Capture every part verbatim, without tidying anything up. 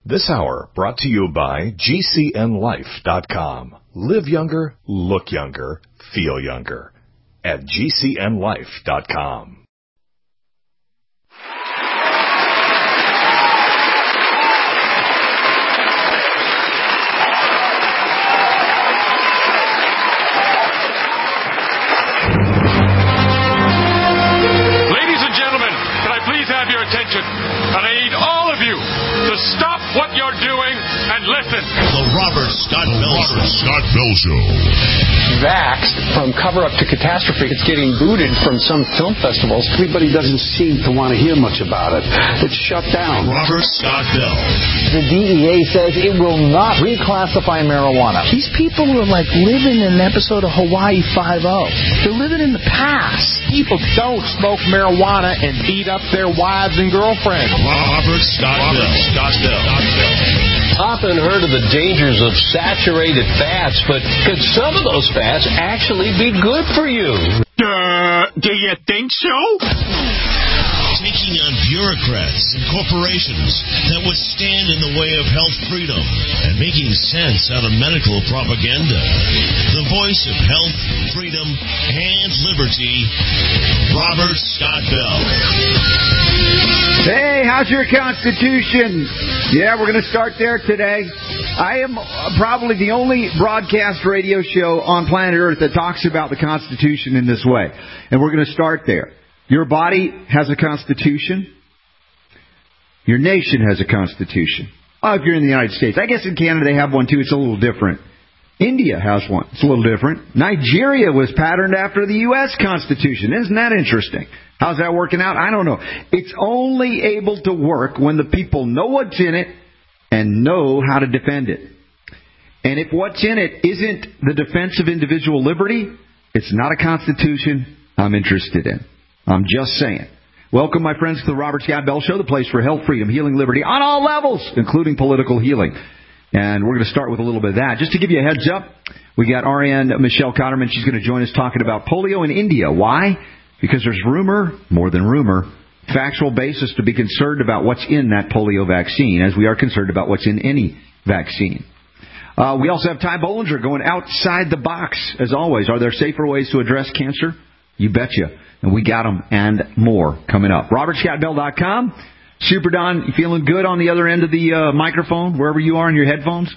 This hour brought to you by G C N life dot com. Live younger, look younger, feel younger at G C N life dot com. Ladies and gentlemen, can I please have your attention? And I need all of you to stop what you're doing and listen. The Robert Scott Bell Show. Scott Bell Show. Vaxxed from cover-up to catastrophe. It's getting booted from some film festivals. Everybody doesn't seem to want to hear much about it. It's shut down. Robert Scott Bell. The D E A says it will not reclassify marijuana. These people are like living in an episode of Hawaii Five-O. They're living in the past. People don't smoke marijuana and beat up their wives and girlfriends. Robert Scott Bell. Scott Bell. Often heard of the dangers of saturated fats, but could some of those fats actually be good for you? Uh, do you think so? Taking on bureaucrats and corporations that would stand in the way of health freedom and making sense out of medical propaganda. The voice of health, freedom, and liberty, Robert Scott Bell. Hey, how's your Constitution? Yeah, we're going to start there today. I am probably the only broadcast radio show on planet Earth that talks about the Constitution in this way. And we're going to start there. Your body has a constitution. Your nation has a constitution. Oh, if you're in the United States. I guess in Canada they have one too. It's a little different. India has one. It's a little different. Nigeria was patterned after the U S Constitution. Isn't that interesting? How's that working out? I don't know. It's only able to work when the people know what's in it and know how to defend it. And if what's in it isn't the defense of individual liberty, it's not a constitution I'm interested in. I'm just saying. Welcome, my friends, to the Robert Scott Bell Show, the place for health, freedom, healing, liberty on all levels, including political healing. And we're going to start with a little bit of that. Just to give you a heads up, we got R N Michelle Cotterman. She's going to join us talking about polio in India. Why? Because there's rumor, more than rumor, factual basis to be concerned about what's in that polio vaccine, as we are concerned about what's in any vaccine. Uh, we also have Ty Bollinger going outside the box, as always. Are there safer ways to address cancer? You betcha. And we got them and more coming up. Robert Scott Bell dot com. Super Don, you feeling good on the other end of the uh, microphone, wherever you are in your headphones?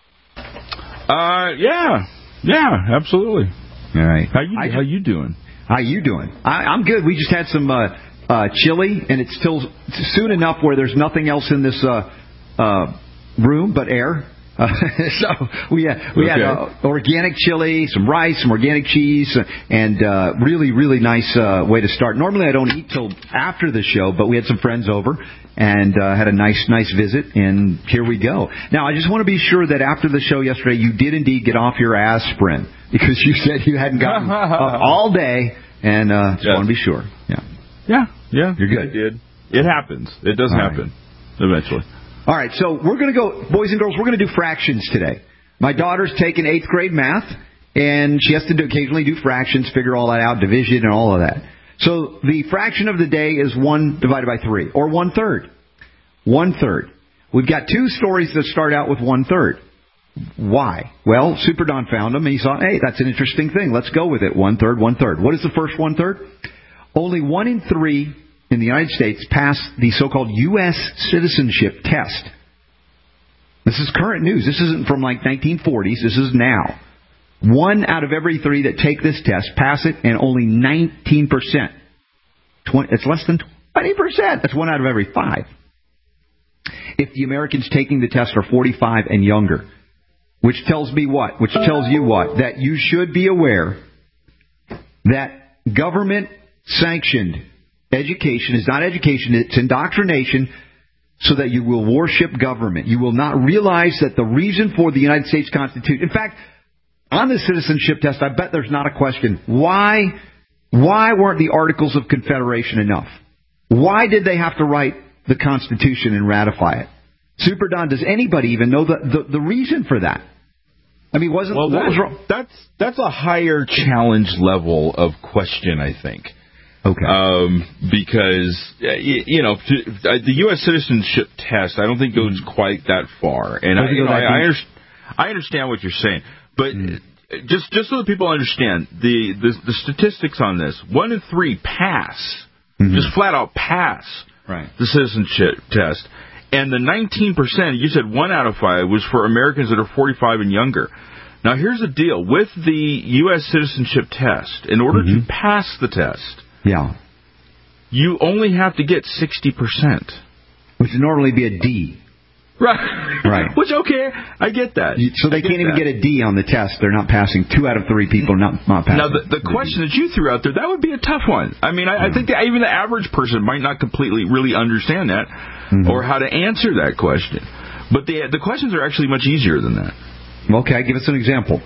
Uh, yeah. Yeah, absolutely. All right. How you, I, how you doing? How you doing? I, I'm good. We just had some uh, uh, chili, and it's still soon enough where there's nothing else in this uh, uh, room but air. Uh, so we had, we okay. had uh, organic chili, some rice, some organic cheese, and uh, really, really nice uh, way to start. Normally I don't eat till after the show, but we had some friends over and uh, had a nice, nice visit, and here we go. Now, I just want to be sure that after the show yesterday, you did indeed get off your aspirin, because you said you hadn't gotten up all day, and uh, just yes. want to be sure. Yeah, yeah, yeah. You're good. I did. It happens. It does all happen right. eventually. All right, so we're going to go, boys and girls, we're going to do fractions today. My daughter's taking eighth grade math, and she has to do, occasionally do fractions, figure all that out, division and all of that. So the fraction of the day is one divided by three, or one-third. One-third. We've got two stories that start out with one-third. Why? Well, Super Don found them, and he thought, hey, that's an interesting thing. Let's go with it. One-third, one-third. What is the first one-third? Only one in three in the United States pass the so-called U S citizenship test. This is current news. This isn't from like nineteen forties. This is now. One out of every three that take this test pass it, and only nineteen percent. twenty, it's less than twenty percent. That's one out of every five. If the Americans taking the test are forty-five and younger, which tells me what? Which tells you what? That you should be aware that government-sanctioned education is not education, it's indoctrination, so that you will worship government. You will not realize that the reason for the United States Constitution... In fact, on the citizenship test, I bet there's not a question. Why, why weren't the Articles of Confederation enough? Why did they have to write the Constitution and ratify it? Super Don, does anybody even know the, the, the reason for that? I mean, wasn't... Well, what that, was wrong? That's, that's a higher challenge level of question, I think. Okay. Um, because, you know, the U S citizenship test, I don't think goes quite that far. And I, you know, I, I, understand, I understand what you're saying. But mm. just just so that people understand, the, the, the statistics on this, one in three pass, mm-hmm. just flat out pass right. the citizenship test. And the nineteen percent, you said one out of five, was for Americans that are forty-five and younger. Now, here's the deal. With the U S citizenship test, in order mm-hmm. to pass the test, yeah, you only have to get sixty percent. Which would normally be a D. Right. Right. Which, okay, I get that. So they can't even get a D on the test. They're not passing. Two out of three people are not, not passing. Now, the, the question that you threw out there, that would be a tough one. I mean, I, yeah. I think that even the average person might not completely really understand that mm-hmm. or how to answer that question. But the the questions are actually much easier than that. Okay, give us an example.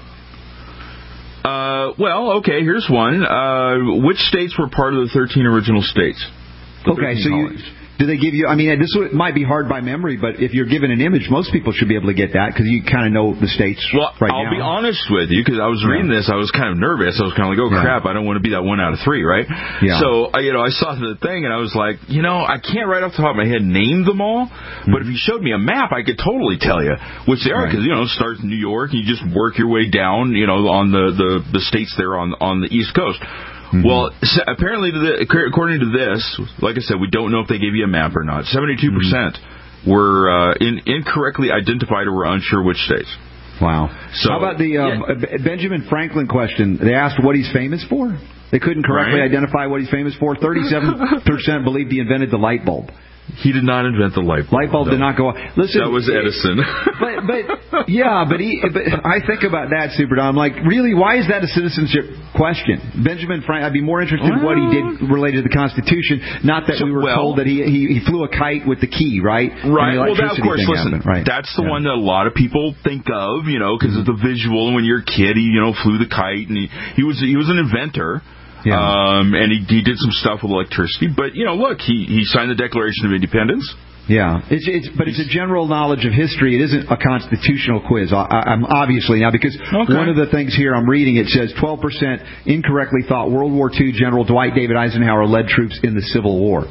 Uh, well, okay, here's one. Uh, which states were part of the thirteen original states? Okay, so you, do they give you, I mean, this might be hard by memory, but if you're given an image, most people should be able to get that because you kind of know the states well, right I'll now. Be honest with you, because I was reading yeah. this, I was kind of nervous. I was kind of like, oh, yeah. crap, I don't want to be that one out of three, right? Yeah. So, you know, I saw the thing, and I was like, you know, I can't right off the top of my head name them all, mm-hmm. but if you showed me a map, I could totally tell you which they are, because, right. you know, it starts in New York, and you just work your way down, you know, on the, the, the states there on, on the East Coast. Mm-hmm. Well, apparently, to the, according to this, like I said, we don't know if they gave you a map or not. seventy-two percent mm-hmm. were uh, in, incorrectly identified or were unsure which states. Wow. So, how about the um, yeah. Benjamin Franklin question? They asked what he's famous for. They couldn't correctly right. identify what he's famous for. thirty-seven percent believed he invented the light bulb. He did not invent the light bulb. Light bulb no. did not go off. Listen, that was Edison. but, but yeah, but, he, but I think about that, Super Don. I'm like, really, why is that a citizenship question? Benjamin Franklin, I'd be more interested well, in what he did related to the Constitution, not that so, we were well, told that he, he he flew a kite with the key, right? Right. Well, that, of course, listen, happened, right? that's the yeah. one that a lot of people think of, you know, because mm-hmm. of the visual. When you're a kid, he, you know, flew the kite, and he, he was he was an inventor. Yeah. Um, and he, he did some stuff with electricity. But, you know, look, he, he signed the Declaration of Independence. Yeah, it's, it's, but it's a general knowledge of history. It isn't a constitutional quiz, I, I'm obviously now, because okay. one of the things here I'm reading, it says twelve percent incorrectly thought World War Two General Dwight David Eisenhower led troops in the Civil War.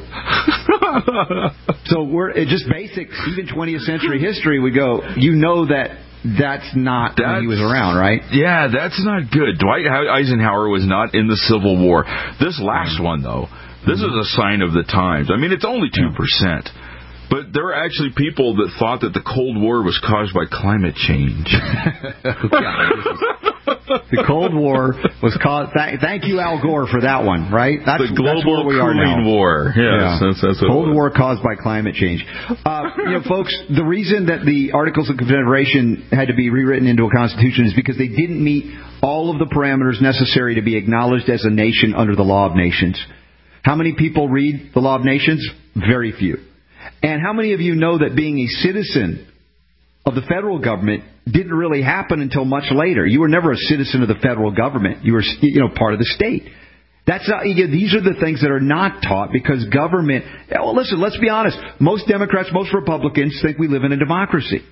So we're it just basic, even twentieth century history, we go, you know that that's not that's, when he was around, right? Yeah, that's not good. Dwight Eisenhower was not in the Civil War. This last one, though, this mm-hmm. is a sign of the times. I mean, it's only two percent. Yeah. But there were actually people that thought that the Cold War was caused by climate change. The Cold War was caused... Th- thank you, Al Gore, for that one, right? That's, the global that's where we are now. war. Yes, yeah. that's, that's what Cold War caused by climate change. Uh, you know, folks, the reason that the Articles of Confederation had to be rewritten into a constitution is because they didn't meet all of the parameters necessary to be acknowledged as a nation under the Law of Nations. How many people read the Law of Nations? Very few. And how many of you know that being a citizen of the federal government didn't really happen until much later? You were never a citizen of the federal government. You were, you know, part of the state. That's not, these are the things that are not taught because government... Well, listen, let's be honest. Most Democrats, most Republicans think we live in a democracy.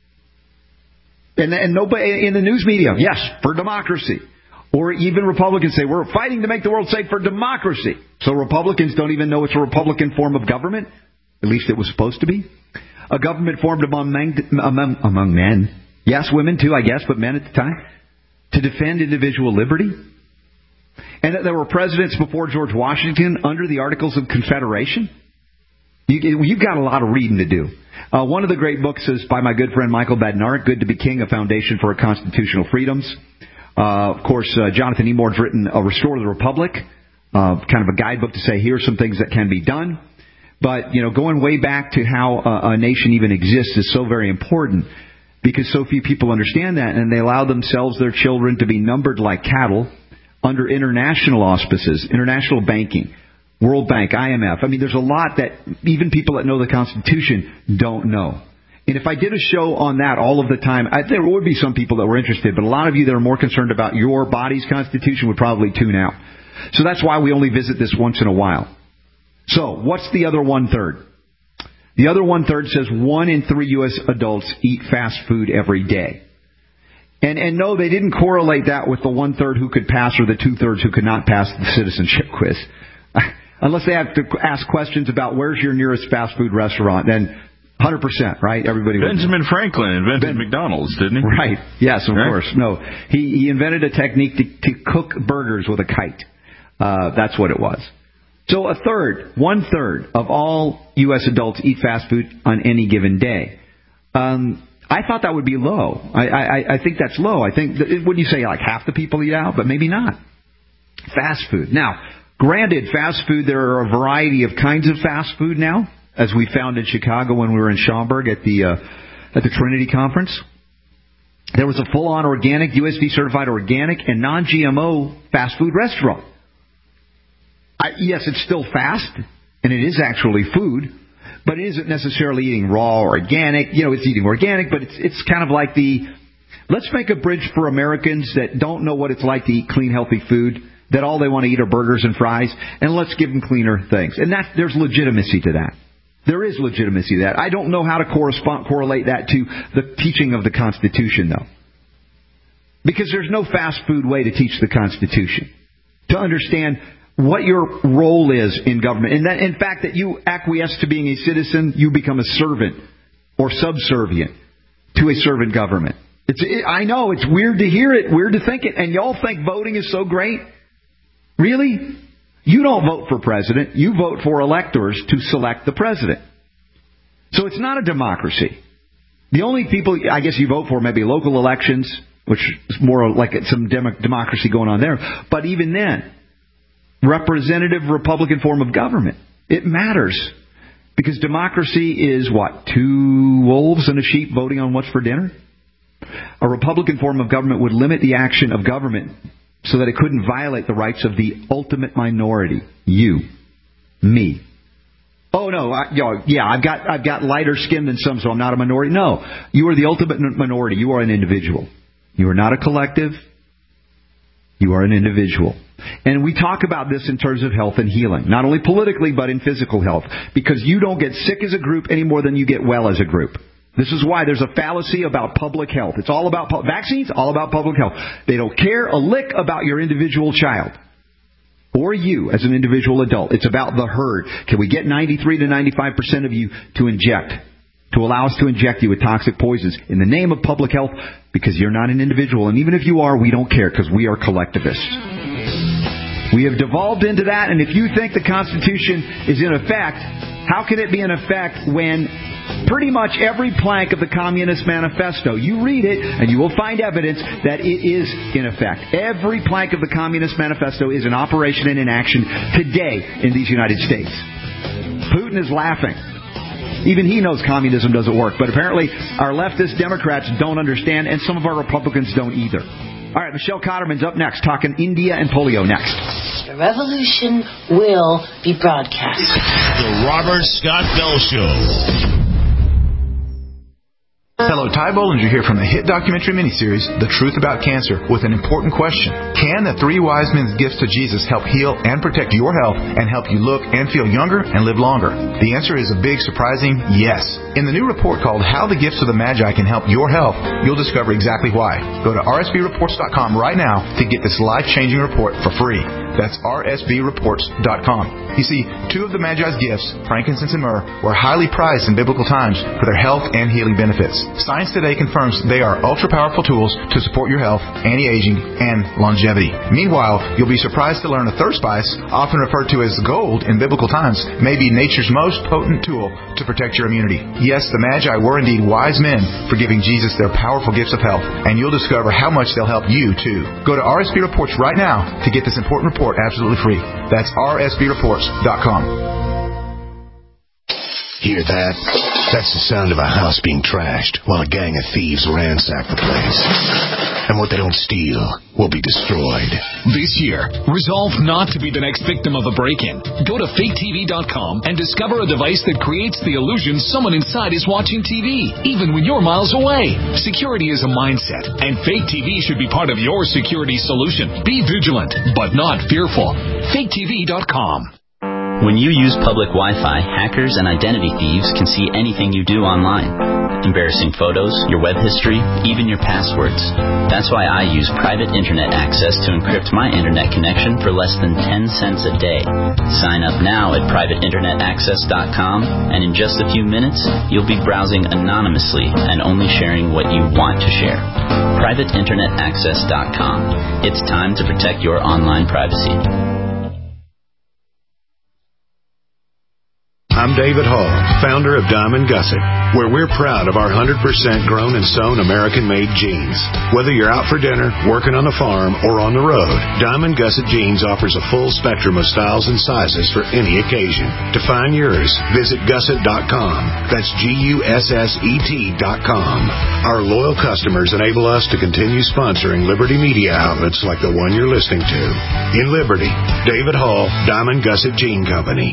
And, and nobody in the news media, yes, for democracy. Or even Republicans say, we're fighting to make the world safe for democracy. So Republicans don't even know it's a Republican form of government. At least it was supposed to be. A government formed among men, among, among men. Yes, women too, I guess, but men at the time. To defend individual liberty. And that there were presidents before George Washington under the Articles of Confederation. You, you've got a lot of reading to do. Uh, one of the great books is by my good friend Michael Badnarik, Good to be King, A Foundation for Our Constitutional Freedoms. Uh, of course, uh, Jonathan Emord's written A Restore the Republic, uh, kind of a guidebook to say, here are some things that can be done. But, you know, going way back to how a, a nation even exists is so very important because so few people understand that, and they allow themselves, their children, to be numbered like cattle under international auspices, international banking, World Bank, I M F. I mean, there's a lot that even people that know the Constitution don't know. And if I did a show on that all of the time, I, there would be some people that were interested, but a lot of you that are more concerned about your body's Constitution would probably tune out. So that's why we only visit this once in a while. So, what's the other one-third? The other one-third says one in three U S adults eat fast food every day. And and no, they didn't correlate that with the one-third who could pass or the two-thirds who could not pass the citizenship quiz. unless they have to ask questions about where's your nearest fast food restaurant, then one hundred percent, right? Everybody. Benjamin Franklin invented ben, McDonald's, didn't he? Right. Yes, of right? course. No, he, he invented a technique to, to cook burgers with a kite. Uh, that's what it was. So a third, one third of all U S adults eat fast food on any given day. Um, I thought that would be low. I, I, I think that's low. I think, that, wouldn't you say like half the people eat out? But maybe not. Fast food. Now, granted, fast food, there are a variety of kinds of fast food now, as we found in Chicago when we were in Schaumburg at the uh, at the Trinity Conference. There was a full-on organic, U S D certified organic and non-G M O fast food restaurant. I, yes, it's still fast, and it is actually food, but it isn't necessarily eating raw or organic. You know, it's eating organic, but it's it's kind of like the, let's make a bridge for Americans that don't know what it's like to eat clean, healthy food, that all they want to eat are burgers and fries, and let's give them cleaner things. And that, there's legitimacy to that. There is legitimacy to that. I don't know how to correspond, correlate that to the teaching of the Constitution, though. Because there's no fast food way to teach the Constitution. To understand what your role is in government. And that, in fact, that you acquiesce to being a citizen, you become a servant or subservient to a servant government. It's, it, I know, it's weird to hear it, weird to think it, and y'all think voting is so great? Really? You don't vote for president. You vote for electors to select the president. So it's not a democracy. The only people, I guess, you vote for maybe local elections, which is more like some dem- democracy going on there. But even then, representative Republican form of government, it matters. Because democracy is what? Two wolves and a sheep voting on what's for dinner? A Republican form of government would limit the action of government so that it couldn't violate the rights of the ultimate minority. You. Me. Oh, no, I, you know, yeah, I've got I've got lighter skin than some, so I'm not a minority. No, you are the ultimate minority. You are an individual. You are not a collective. You are an individual. And we talk about this in terms of health and healing, not only politically, but in physical health, because you don't get sick as a group any more than you get well as a group. This is why there's a fallacy about public health. It's all about pu- vaccines, all about public health. They don't care a lick about your individual child or you as an individual adult. It's about the herd. Can we get ninety-three to ninety-five percent of you to inject, to allow us to inject you with toxic poisons in the name of public health? Because you're not an individual. And even if you are, we don't care because we are collectivists. We have devolved into that. And if you think the Constitution is in effect, how can it be in effect when pretty much every plank of the Communist Manifesto, you read it and you will find evidence that it is in effect. Every plank of the Communist Manifesto is in operation and in action today in these United States. Putin is laughing. Even he knows communism doesn't work. But apparently our leftist Democrats don't understand, and some of our Republicans don't either. All right, Michelle Cotterman's up next, talking India and polio next. The revolution will be broadcast. The Robert Scott Bell Show. Hello, Ty Bollinger here from the hit documentary miniseries, The Truth About Cancer, with an important question. Can the three wise men's gifts to Jesus help heal and protect your health and help you look and feel younger and live longer? The answer is a big, surprising yes. In the new report called How the Gifts of the Magi Can Help Your Health, you'll discover exactly why. Go to R S B reports dot com right now to get this life-changing report for free. That's R S B reports dot com. You see, two of the Magi's gifts, frankincense and myrrh, were highly prized in biblical times for their health and healing benefits. Science today confirms they are ultra-powerful tools to support your health, anti-aging, and longevity. Meanwhile, you'll be surprised to learn a third spice, often referred to as gold in biblical times, may be nature's most potent tool to protect your immunity. Yes, the Magi were indeed wise men for giving Jesus their powerful gifts of health, and you'll discover how much they'll help you, too. Go to R S B Reports right now to get this important report absolutely free. That's R S B reports dot com. Hear that? That's the sound of a house being trashed while a gang of thieves ransack the place. And what they don't steal will be destroyed. This year, resolve not to be the next victim of a break-in. Go to fake T V dot com and discover a device that creates the illusion someone inside is watching T V, even when you're miles away. Security is a mindset, and Fake T V should be part of your security solution. Be vigilant, but not fearful. fake T V dot com. When you use public Wi-Fi, hackers and identity thieves can see anything you do online. Embarrassing photos, your web history, even your passwords. That's why I use private internet access to encrypt my internet connection for less than ten cents a day. Sign up now at private internet access dot com, and in just a few minutes, you'll be browsing anonymously and only sharing what you want to share. private internet access dot com. It's time to protect your online privacy. I'm David Hall, founder of Diamond Gusset, where we're proud of our one hundred percent grown and sewn American-made jeans. Whether you're out for dinner, working on the farm, or on the road, Diamond Gusset Jeans offers a full spectrum of styles and sizes for any occasion. To find yours, visit gusset dot com. That's G U S S E T dot com. Our loyal customers enable us to continue sponsoring Liberty media outlets like the one you're listening to. In Liberty, David Hall, Diamond Gusset Jean Company.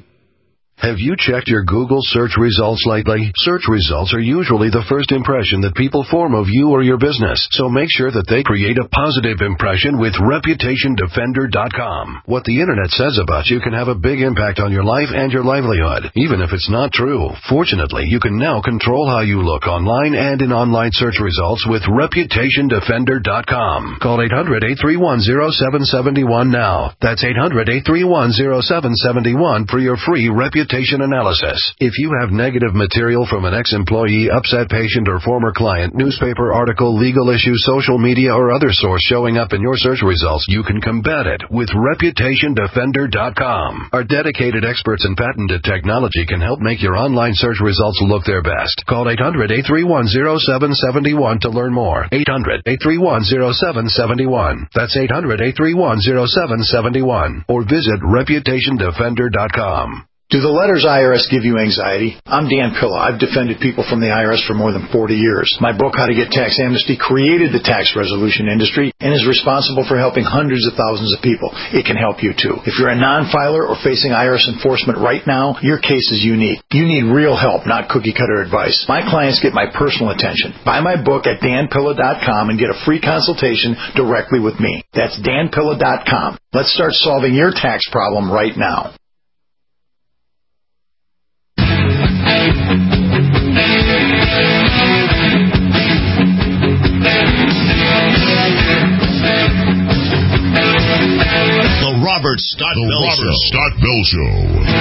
Have you checked your Google search results lately? Search results are usually the first impression that people form of you or your business, so make sure that they create a positive impression with reputation defender dot com. What the internet says about you can have a big impact on your life and your livelihood, even if it's not true. Fortunately, you can now control how you look online and in online search results with reputation defender dot com. Call eight hundred, eight three one, zero seven seven one now. That's eight hundred, eight three one, zero seven seven one for your free reputation analysis. If you have negative material from an ex-employee, upset patient, or former client, newspaper article, legal issue, social media, or other source showing up in your search results, you can combat it with reputation defender dot com. Our dedicated experts in patented technology can help make your online search results look their best. Call eight hundred, eight three one, zero seven seven one to learn more. eight hundred, eight three one, zero seven seven one. That's eight hundred, eight three one, zero seven seven one. Or visit reputation defender dot com. Do the letters I R S give you anxiety? I'm Dan Pilla. I've defended people from the I R S for more than forty years. My book, How to Get Tax Amnesty, created the tax resolution industry and is responsible for helping hundreds of thousands of people. It can help you too. If you're a non-filer or facing I R S enforcement right now, your case is unique. You need real help, not cookie-cutter advice. My clients get my personal attention. Buy my book at dan pilla dot com and get a free consultation directly with me. That's dan pilla dot com. Let's start solving your tax problem right now. Robert Scott Bell Show. Robert Scott Bell Show.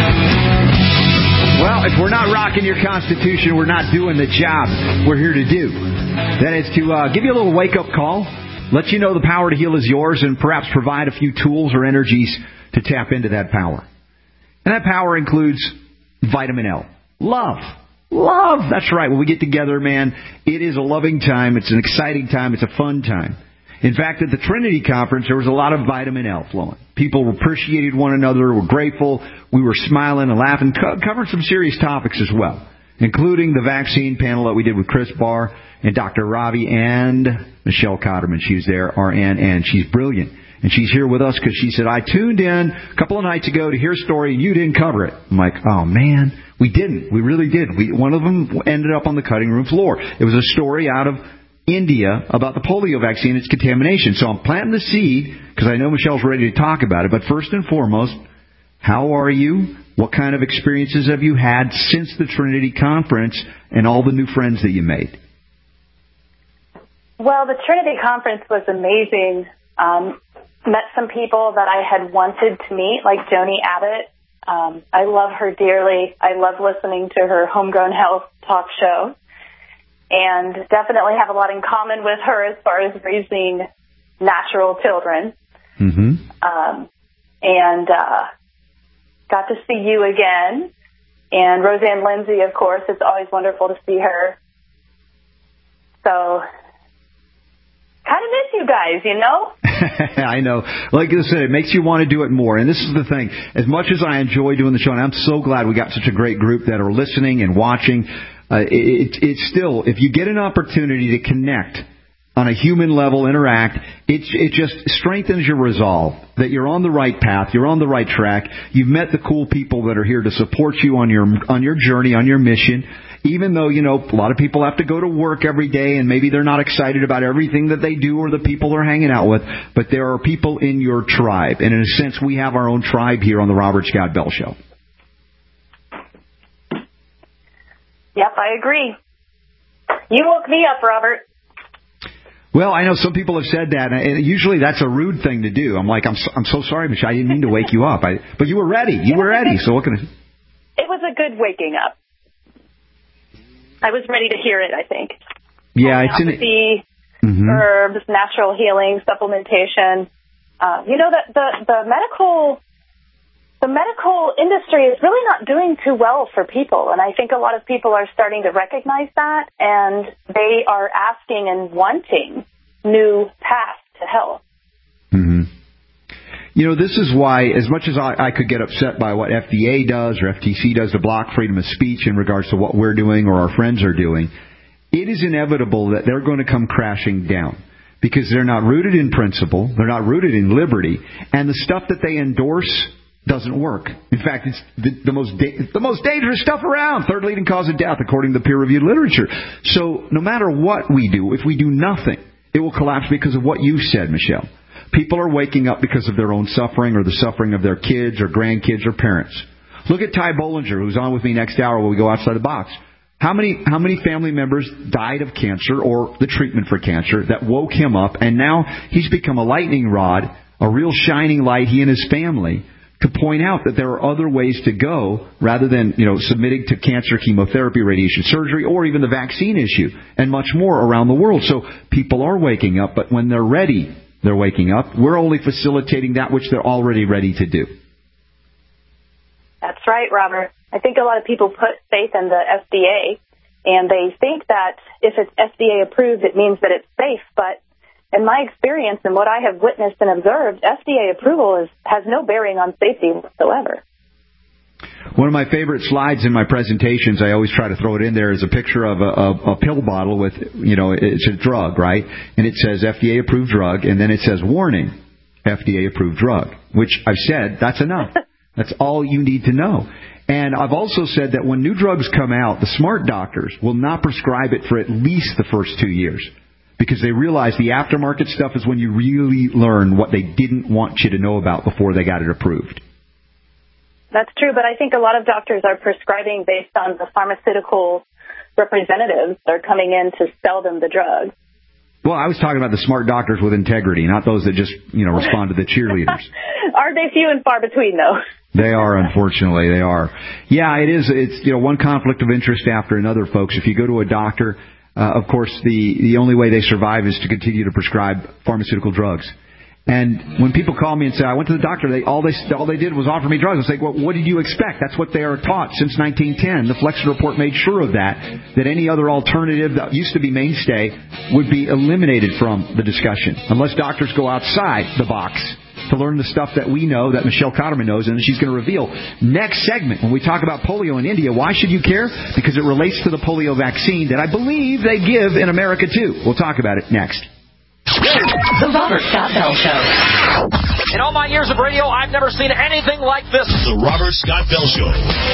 Well, if we're not rocking your Constitution, we're not doing the job we're here to do. That is to uh, give you a little wake-up call, let you know the power to heal is yours, and perhaps provide a few tools or energies to tap into that power. And that power includes vitamin L. Love. Love. That's right. When we get together, man, it is a loving time. It's an exciting time. It's a fun time. In fact, at the Trinity Conference, there was a lot of vitamin L flowing. People appreciated one another, were grateful. We were smiling and laughing, co- covered some serious topics as well, including the vaccine panel that we did with Chris Barr and Doctor Ravi and Michelle Cotterman. She was there, R N, and she's brilliant. And she's here with us because she said, I tuned in a couple of nights ago to hear a story and you didn't cover it. I'm like, oh, man, we didn't. We really did. We, one of them ended up on the cutting room floor. It was a story out of India about the polio vaccine and its contamination. So I'm planting the seed because I know Michelle's ready to talk about it. But first and foremost, how are you? What kind of experiences have you had since the Trinity Conference and all the new friends that you made? Well, the Trinity Conference was amazing. Um, met some people that I had wanted to meet, like Joni Abbott. Um, I love her dearly. I love listening to her Homegrown Health talk show. And definitely have a lot in common with her as far as raising natural children. Mm-hmm. Um, and uh, got to see you again. And Roseanne Lindsay, of course. It's always wonderful to see her. So, kind of miss you guys, you know? I know. Like I said, it makes you want to do it more. And this is the thing. As much as I enjoy doing the show, and I'm so glad we got such a great group that are listening and watching, Uh, it, it's still, if you get an opportunity to connect on a human level, interact, it, it just strengthens your resolve that you're on the right path, you're on the right track, you've met the cool people that are here to support you on your on your journey, on your mission. even though, you know, a lot of people have to go to work every day and maybe they're not excited about everything that they do or the people they're hanging out with, but there are people in your tribe. And in a sense, we have our own tribe here on the Robert Scott Bell Show. Yep, I agree. You woke me up, Robert. Well, I know some people have said that, and usually that's a rude thing to do. I'm like, I'm so, I'm so sorry, Michelle. I didn't mean to wake you up. I, but you were ready. You were ready. So what can I... It was a good waking up. I was ready to hear it, I think. Yeah, it's in it. Mm-hmm. Herbs, natural healing, supplementation. Uh, you know, the, the, the medical... The medical industry is really not doing too well for people, and I think a lot of people are starting to recognize that, and they are asking and wanting new paths to health. Mm-hmm. You know, this is why, as much as I, I could get upset by what F D A does or F T C does to block freedom of speech in regards to what we're doing or our friends are doing, it is inevitable that they're going to come crashing down. Because they're not rooted in principle, they're not rooted in liberty, and the stuff that they endorse doesn't work. In fact, it's the, the most da- the most dangerous stuff around. Third leading cause of death, according to the peer-reviewed literature. So no matter what we do, if we do nothing, it will collapse because of what you said, Michelle. People are waking up because of their own suffering or the suffering of their kids or grandkids or parents. Look at Ty Bollinger, who's on with me next hour when we go outside the box. How many how many family members died of cancer or the treatment for cancer that woke him up, and now he's become a lightning rod, a real shining light, he and his family, to point out that there are other ways to go rather than, you know, submitting to cancer, chemotherapy, radiation surgery, or even the vaccine issue, and much more around the world. So people are waking up, but when they're ready, they're waking up. We're only facilitating that which they're already ready to do. That's right, Robert. I think a lot of people put faith in the F D A, and they think that if it's F D A approved, it means that it's safe, but in my experience and what I have witnessed and observed, F D A approval is, has no bearing on safety whatsoever. One of my favorite slides in my presentations, I always try to throw it in there, is a picture of a, a, a pill bottle with, you know, it's a drug, right? And it says F D A approved drug, and then it says warning, F D A approved drug, which I've said, that's enough. That's all you need to know. And I've also said that when new drugs come out, the smart doctors will not prescribe it for at least the first two years. Because they realize the aftermarket stuff is when you really learn what they didn't want you to know about before they got it approved. That's true, but I think a lot of doctors are prescribing based on the pharmaceutical representatives that are coming in to sell them the drug. Well, I was talking about the smart doctors with integrity, not those that just, you know, respond to the cheerleaders. Are they few and far between, though? They are, unfortunately, they are. Yeah, it is. It's, you know, one conflict of interest after another, folks. If you go to a doctor, Uh, of course, the, the only way they survive is to continue to prescribe pharmaceutical drugs. And when people call me and say, I went to the doctor, they all they all they did was offer me drugs. I say, well, what did you expect? That's what they are taught since nineteen ten. The Flexner Report made sure of that, that any other alternative that used to be mainstay would be eliminated from the discussion, unless doctors go outside the box to learn the stuff that we know, that Michelle Cotterman knows, and she's going to reveal. Next segment, when we talk about polio in India, why should you care? Because it relates to the polio vaccine that I believe they give in America, too. We'll talk about it next. The Robert Scott Bell Show. In all my years of radio, I've never seen anything like this. The Robert Scott Bell Show.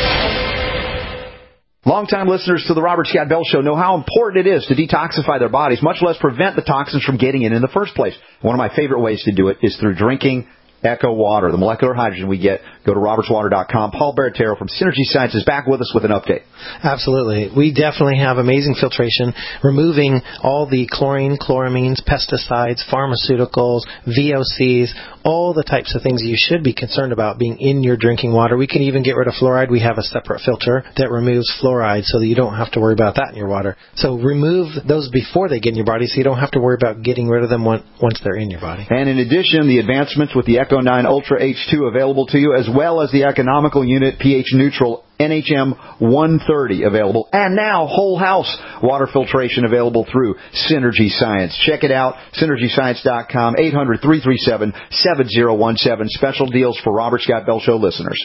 Longtime listeners to the Robert Scott Bell Show know how important it is to detoxify their bodies, much less prevent the toxins from getting in in the first place. One of my favorite ways to do it is through drinking Echo Water, the molecular hydrogen we get. Go to roberts water dot com. Paul Baratero from Synergy Science is back with us with an update. Absolutely. We definitely have amazing filtration, removing all the chlorine, chloramines, pesticides, pharmaceuticals, V O Cs, all the types of things you should be concerned about being in your drinking water. We can even get rid of fluoride. We have a separate filter that removes fluoride so that you don't have to worry about that in your water. So remove those before they get in your body so you don't have to worry about getting rid of them once they're in your body. And in addition, the advancements with the Echo nine Ultra H two available to you, as well as the economical unit pH neutral N H M one thirty available, and now whole house water filtration available through Synergy Science. Check it out, synergy science dot com, eight hundred, three three seven, seven zero one seven. Special deals for Robert Scott Bell Show listeners.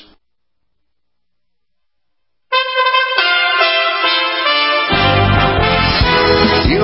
You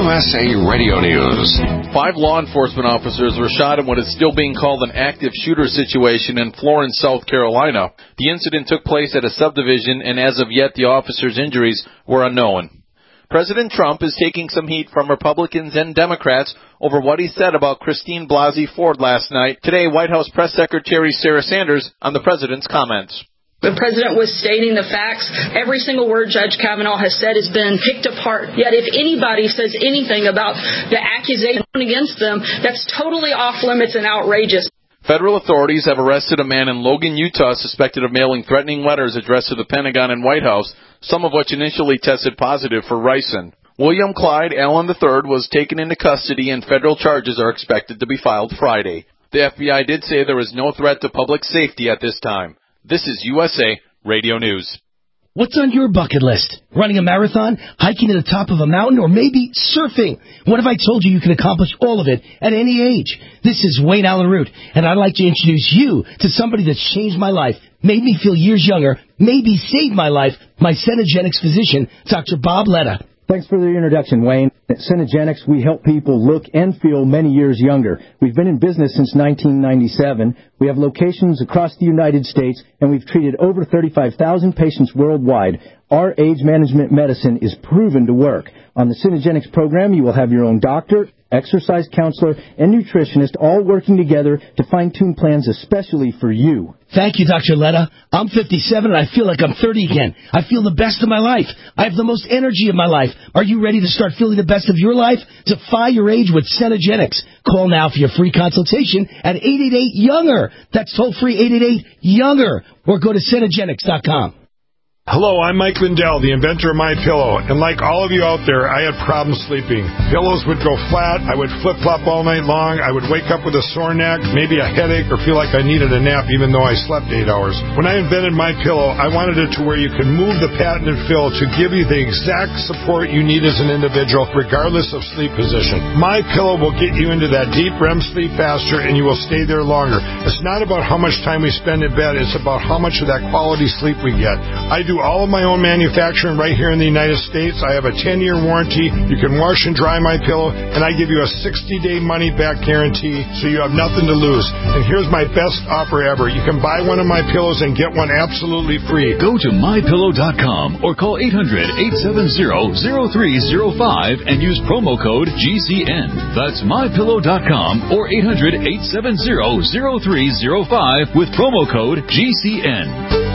S A Radio News. Five law enforcement officers were shot in what is still being called an active shooter situation in Florence, South Carolina. The incident took place at a subdivision, and as of yet, the officers' injuries were unknown. President Trump is taking some heat from Republicans and Democrats over what he said about Christine Blasey Ford last night. Today, White House Press Secretary Sarah Sanders on the president's comments. The president was stating the facts. Every single word Judge Kavanaugh has said has been picked apart. Yet if anybody says anything about the accusation against them, that's totally off limits and outrageous. Federal authorities have arrested a man in Logan, Utah, suspected of mailing threatening letters addressed to the Pentagon and White House, some of which initially tested positive for ricin. William Clyde Allen the third was taken into custody, and federal charges are expected to be filed Friday. The F B I did say there is no threat to public safety at this time. This is U S A Radio News. What's on your bucket list? Running a marathon, hiking to the top of a mountain, or maybe surfing? What if I told you you can accomplish all of it at any age? This is Wayne Allen Root, and I'd like to introduce you to somebody that's changed my life, made me feel years younger, maybe saved my life, my Cenegenics physician, Doctor Bob Letta. Thanks for the introduction, Wayne. At Cenegenics, we help people look and feel many years younger. We've been in business since nineteen ninety-seven. We have locations across the United States, and we've treated over thirty-five thousand patients worldwide. Our age management medicine is proven to work. On the Cenegenics program, you will have your own doctor, exercise counselor, and nutritionist all working together to fine-tune plans especially for you. Thank you, Doctor Letta. I'm fifty-seven, and I feel like I'm thirty again. I feel the best of my life. I have the most energy of my life. Are you ready to start feeling the best of your life? Defy your age with Cenegenics. Call now for your free consultation at eight eight eight, younger. That's toll-free eight eight eight, younger. Or go to Cenegenics dot com. Hello, I'm Mike Lindell, the inventor of MyPillow, and like all of you out there, I had problems sleeping. Pillows would go flat, I would flip-flop all night long, I would wake up with a sore neck, maybe a headache, or feel like I needed a nap even though I slept eight hours. When I invented MyPillow, I wanted it to where you can move the patented fill to give you the exact support you need as an individual, regardless of sleep position. MyPillow will get you into that deep R E M sleep faster, and you will stay there longer. It's not about how much time we spend in bed, it's about how much of that quality sleep we get. I do all of my own manufacturing right here in the United States. I have a ten-year warranty. You can wash and dry my pillow, and I give you a sixty-day money-back guarantee, so you have nothing to lose. And here's my best offer ever. You can buy one of my pillows and get one absolutely free. Go to my pillow dot com or call eight hundred, eight seven zero, zero three zero five and use promo code G C N. That's my pillow dot com or eight hundred, eight seven zero, zero three zero five with promo code G C N.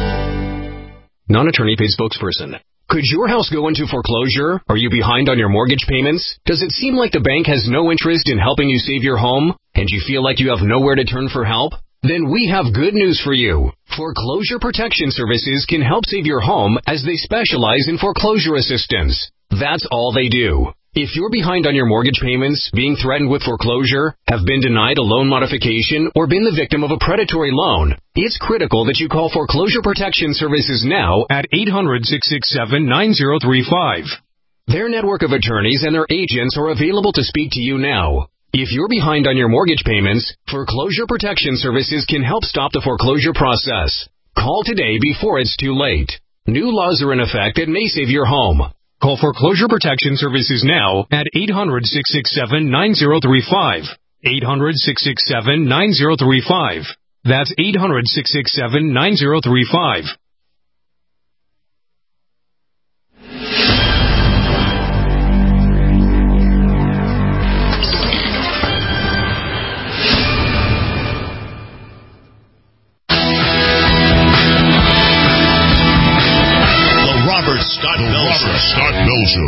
Non-attorney paid spokesperson. Could your house go into foreclosure? Are you behind on your mortgage payments? Does it seem like the bank has no interest in helping you save your home? And you feel like you have nowhere to turn for help? Then we have good news for you. Foreclosure Protection Services can help save your home as they specialize in foreclosure assistance. That's all they do. If you're behind on your mortgage payments, being threatened with foreclosure, have been denied a loan modification, or been the victim of a predatory loan, it's critical that you call Foreclosure Protection Services now at eight hundred, six six seven, nine zero three five. Their network of attorneys and their agents are available to speak to you now. If you're behind on your mortgage payments, Foreclosure Protection Services can help stop the foreclosure process. Call today before it's too late. New laws are in effect that may save your home. Call Foreclosure Protection Services now at eight hundred, six six seven, nine zero three five. eight hundred, six six seven, nine zero three five. That's eight hundred, six six seven, nine zero three five. Scott Bell Show. Scott Bell Show.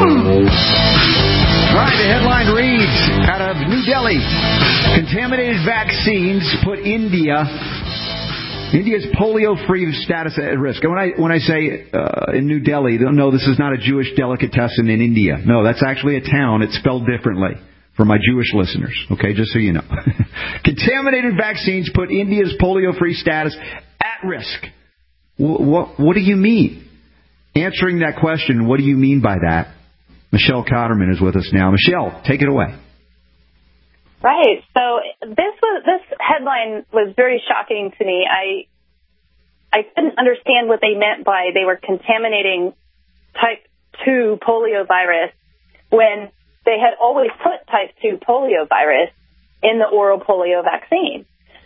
All right, the headline reads out of New Delhi: contaminated vaccines put India India's polio-free status at risk. And when I when I say uh, in New Delhi, no, this is not a Jewish delicatessen in India. No, that's actually a town. It's spelled differently for my Jewish listeners. Okay, just so you know, contaminated vaccines put India's polio-free status at risk. What what, what do you mean? Answering that question, what do you mean by that? Michelle Cotterman is with us now. Michelle, take it away. Right. So this was this headline was very shocking to me. I I couldn't understand what they meant by they were contaminating type two polio virus when they had always put type two polio virus in the oral polio vaccine.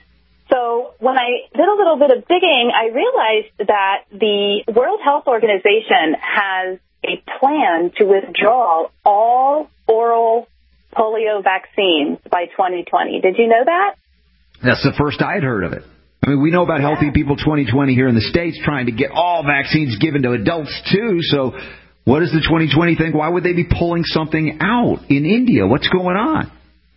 So when I did a little bit of digging, I realized that the World Health Organization has a plan to withdraw all oral polio vaccines by twenty twenty. Did you know that? That's the first I'd heard of it. I mean, we know about Healthy People twenty twenty here in the States trying to get all vaccines given to adults, too. So what is the twenty twenty thing? Why would they be pulling something out in India? What's going on?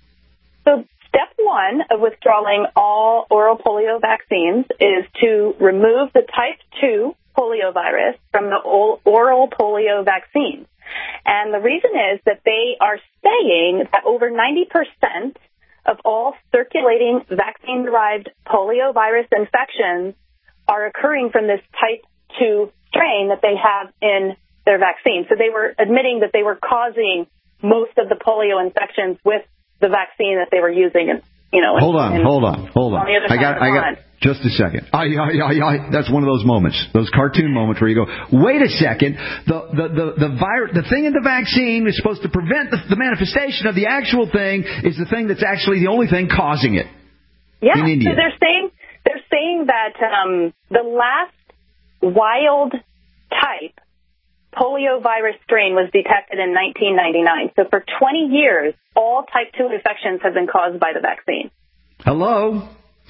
So step one of withdrawing all oral polio vaccines is to remove the type two polio virus from the oral polio vaccine. And the reason is that they are saying that over ninety percent of all circulating vaccine-derived poliovirus infections are occurring from this type two strain that they have in their vaccine. So they were admitting that they were causing most of the polio infections with the vaccine that they were using. And, you know, hold on, and, hold on, hold on. on the other I got, side of the I got. line. Just a second. I, I, I, I, that's one of those moments, those cartoon moments where you go, wait a second, the the the the, virus, the thing in the vaccine is supposed to prevent the, the manifestation of the actual thing is the thing that's actually the only thing causing it. Yeah, in India. So they're saying they're saying that um, the last wild type polio virus strain was detected in nineteen ninety-nine. So for twenty years, all type two infections have been caused by the vaccine. Hello?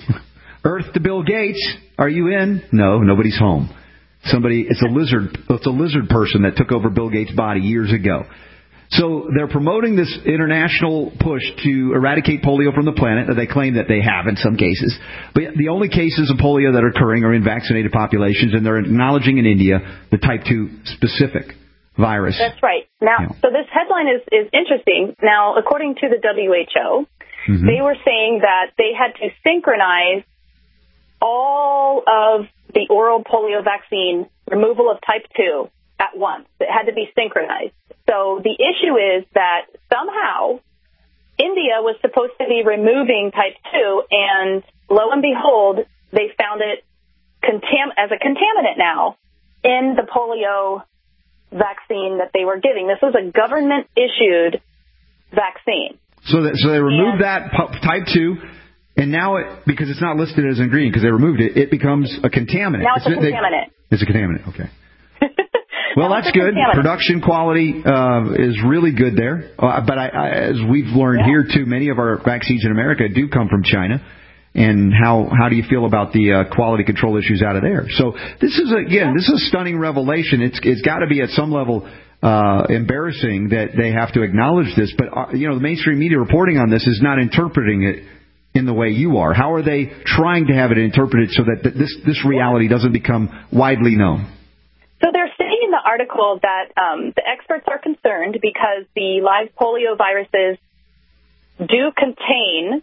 Earth to Bill Gates. Are you in? No, nobody's home. Somebody, it's a lizard, it's a lizard person that took over Bill Gates' body years ago. So they're promoting this international push to eradicate polio from the planet. They claim that they have in some cases. But the only cases of polio that are occurring are in vaccinated populations, and they're acknowledging in India the type two specific virus. That's right. Now, Yeah. so this headline is, is interesting. Now, according to the W H O, mm-hmm. they were saying that they had to synchronize all of the oral polio vaccine removal of type two at once. It had to be synchronized. So the issue is that somehow India was supposed to be removing type two, and lo and behold, they found it contam- as a contaminant now in the polio vaccine that they were giving. This was a government-issued vaccine. So that, so they removed And- that p- type two. And now, it, because it's not listed as an ingredient, because they removed it, it becomes a contaminant. Now it's a they- contaminant. It's a contaminant, okay. Well, Now that's it's a good. contaminant. Production quality uh, is really good there. Uh, but I, I, as we've learned Yeah. here, too, many of our vaccines in America do come from China. And how, how do you feel about the uh, quality control issues out of there? So this is, again, this is a stunning revelation. It's, it's got to be at some level uh, embarrassing that they have to acknowledge this. But, uh, you know, the mainstream media reporting on this is not interpreting it in the way you are. How are they trying to have it interpreted so that this this reality doesn't become widely known? So they're saying in the article that um, the experts are concerned because the live polio viruses do contain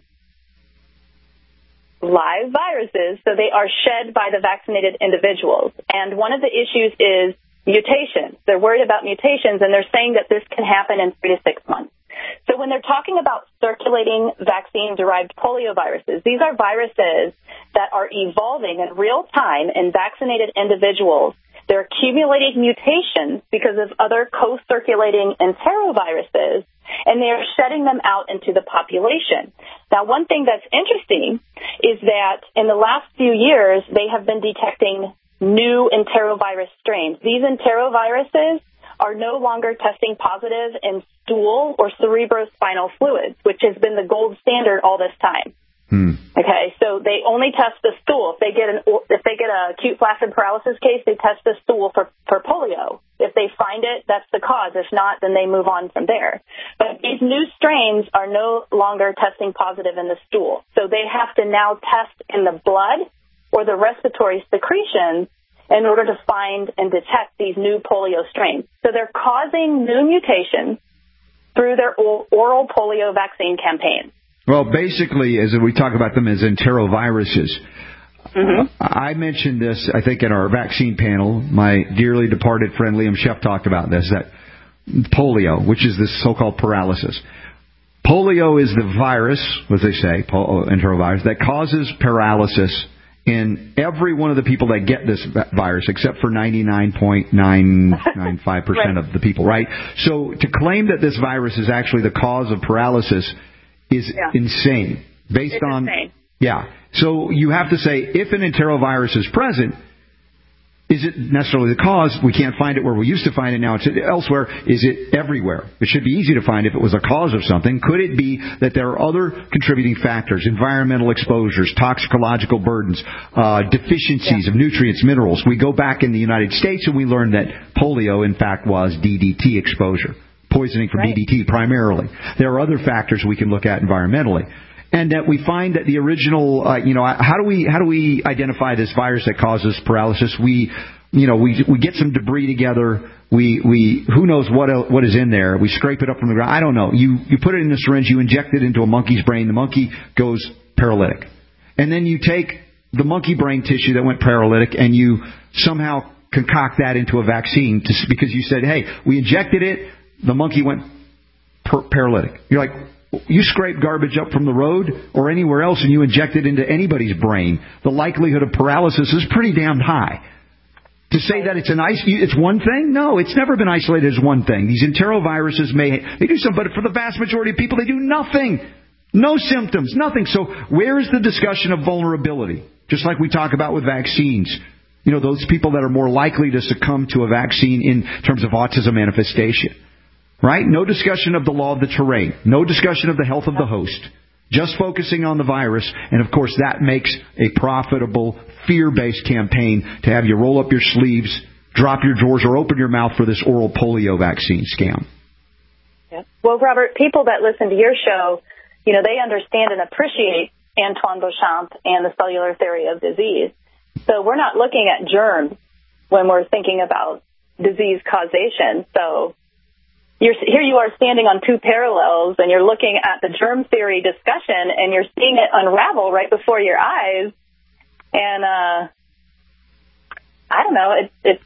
live viruses, so they are shed by the vaccinated individuals. And one of the issues is mutations. They're worried about mutations, and they're saying that this can happen in three to six months. So when they're talking about circulating vaccine-derived polioviruses, these are viruses that are evolving in real time in vaccinated individuals. They're accumulating mutations because of other co-circulating enteroviruses, and they are shedding them out into the population. Now, one thing that's interesting is that in the last few years, they have been detecting new enterovirus strains. These enteroviruses are no longer testing positive in stool or cerebrospinal fluids, which has been the gold standard all this time. Hmm. Okay, so they only test the stool. If they get an if they get a acute flaccid paralysis case, they test the stool for, for polio. If they find it, that's the cause. If not, then they move on from there. But these new strains are no longer testing positive in the stool. So they have to now test in the blood or the respiratory secretions in order to find and detect these new polio strains. So they're causing new mutations through their oral polio vaccine campaign. Well, basically, as we talk about them as enteroviruses, mm-hmm. I mentioned this, I think, in our vaccine panel. My dearly departed friend Liam Sheff talked about this, that polio, which is this so-called paralysis. Polio is the virus, as they say, enterovirus, that causes paralysis in every one of the people that get this virus, except for ninety-nine point nine nine five percent right. of the people, right? So to claim that this virus is actually the cause of paralysis is yeah. insane. Based it's on, insane. yeah. So you have to say, if an enterovirus is present, is it necessarily the cause? We can't find it where we used to find it now. It's elsewhere. Is it everywhere? It should be easy to find if it was a cause of something. Could it be that there are other contributing factors, environmental exposures, toxicological burdens, uh, deficiencies yeah. of nutrients, minerals? We go back in the United States and we learn that polio, in fact, was D D T exposure, poisoning from right. D D T primarily. There are other factors we can look at environmentally. And that we find that the original, uh, you know, how do we how do we identify this virus that causes paralysis? We, you know, we we get some debris together. We we who knows what what is in there? We scrape it up from the ground. I don't know. You you put it in a syringe. You inject it into a monkey's brain. The monkey goes paralytic. And then you take the monkey brain tissue that went paralytic and you somehow concoct that into a vaccine to, because you said, hey, we injected it. The monkey went per- paralytic. You're like, you scrape garbage up from the road or anywhere else and you inject it into anybody's brain, the likelihood of paralysis is pretty damn high. To say that it's an ice, it's one thing? No, it's never been isolated as one thing. These enteroviruses may, they do something, but for the vast majority of people, they do nothing. No symptoms, nothing. So where is the discussion of vulnerability? Just like we talk about with vaccines. You know, those people that are more likely to succumb to a vaccine in terms of autism manifestation. Right? No discussion of the law of the terrain. No discussion of the health of the host. Just focusing on the virus. And, of course, that makes a profitable, fear-based campaign to have you roll up your sleeves, drop your drawers, or open your mouth for this oral polio vaccine scam. Yeah. Well, Robert, people that listen to your show, you know, they understand and appreciate Antoine Béchamp and the cellular theory of disease. So we're not looking at germs when we're thinking about disease causation. So You're, here you are standing on two parallels, and you're looking at the germ theory discussion, and you're seeing it unravel right before your eyes. And uh, I don't know, it's it's